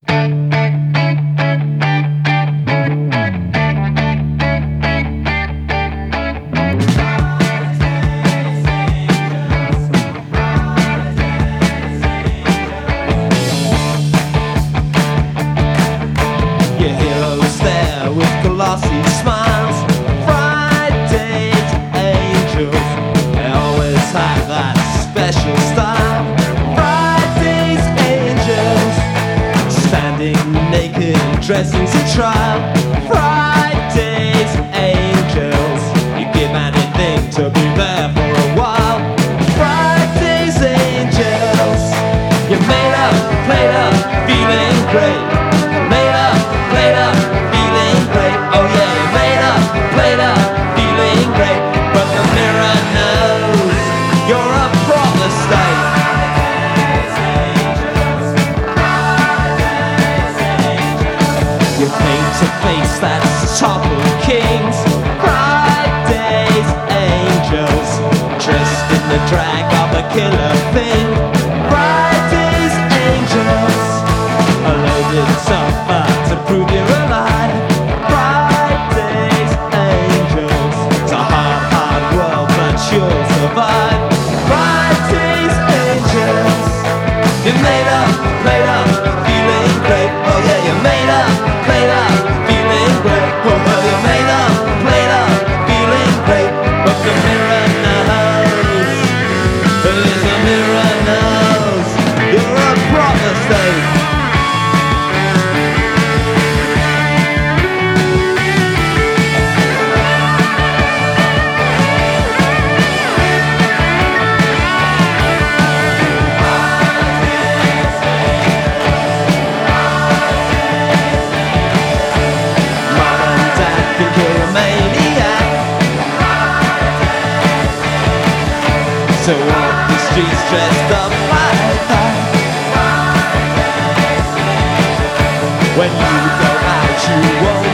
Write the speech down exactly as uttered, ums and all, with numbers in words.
Your heroes there with glossy smiles, Friday's angels, they always have that special style. Friday's angels, standing naked, dressing to trial. Friday's angels, you give anything to be there for a while. Friday's angels, you're made up, played up, feeling great. Made up, played up, feeling great. Oh yeah, you're made up, played up, feeling great. But the mirror knows you're a proper state. You paint a face that's toppled kings. Friday's angels, dressed in the drag of a killer thing. Friday's angels, a loaded suffer to prove you're alive. Friday's angels, it's a hard, hard world, but you'll survive. Friday's angels, you're made up, played up, feeling great. Oh yeah, you're made up, played up, feeling great. Oh well, you're made up, played up, feeling great. But the mirror knows, yes, the mirror knows you're a proper state. So walk the streets dressed up like that. When you go out, you won't